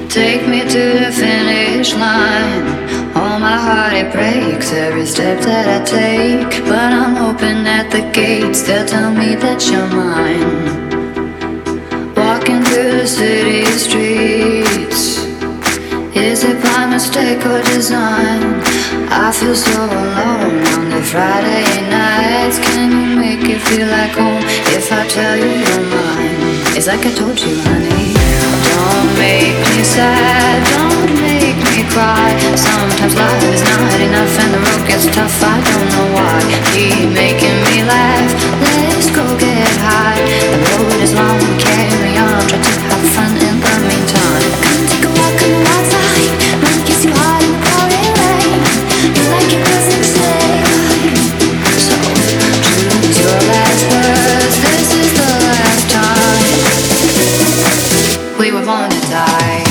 Take me to the finish line. All my heart it breaks every step that I take, but I'm hoping at the gates they'll tell me that you're mine. Walking through the city streets, is it by mistake or design? I feel so alone on the Friday nights. Can you make it feel like home if I tell you you're mine? It's like I told you, honey. Don't make me sad, don't make me cry. Sometimes life is not enough and the road gets tough. I don't know why. Keep making me laugh. Let's go get high. The road is long, carry on. Try to have fun in the meantime. Come take a walk on the wild side. Let me kiss you hard in the pouring rain. You like it 'cause it's insane. So choose your last words. This is the last time we were born to die.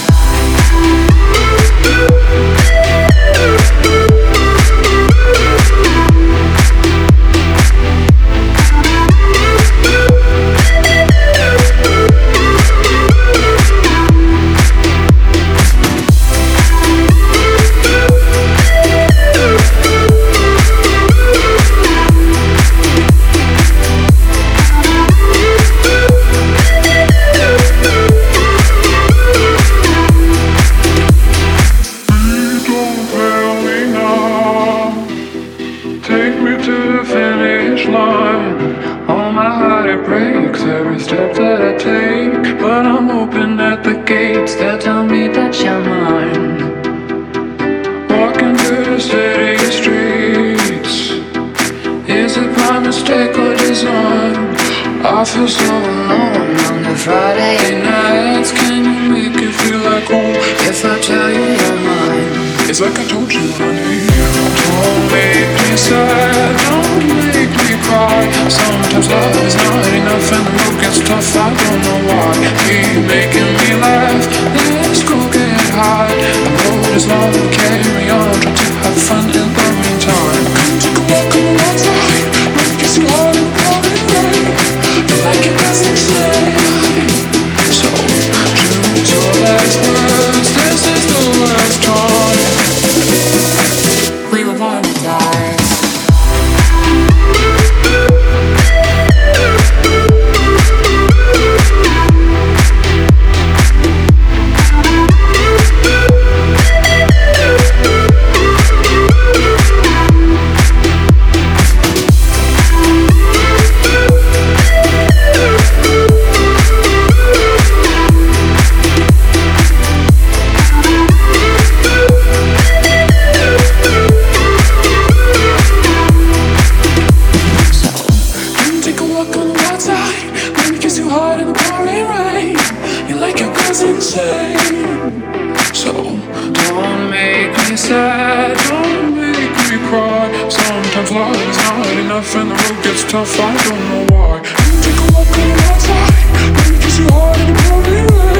I feel so alone on the Friday nights. Can you make it feel like home if I tell you you're mine? It's like I told you, honey. Don't make me sad, don't make me cry. Sometimes love is not enough and the road gets tough. I don't know why. Keep making me laugh. Let's go get high. The road is long, carry on. Try to have fun in the meantime. Come take a walk on the outside. Let me kiss you hard in the pouring rain. Like it doesn't say. So choose your last words. This is the last time we were born to die. And the road gets tough, I don't know why. Take a walk on the outside, let me kiss you hard in the pouring rain.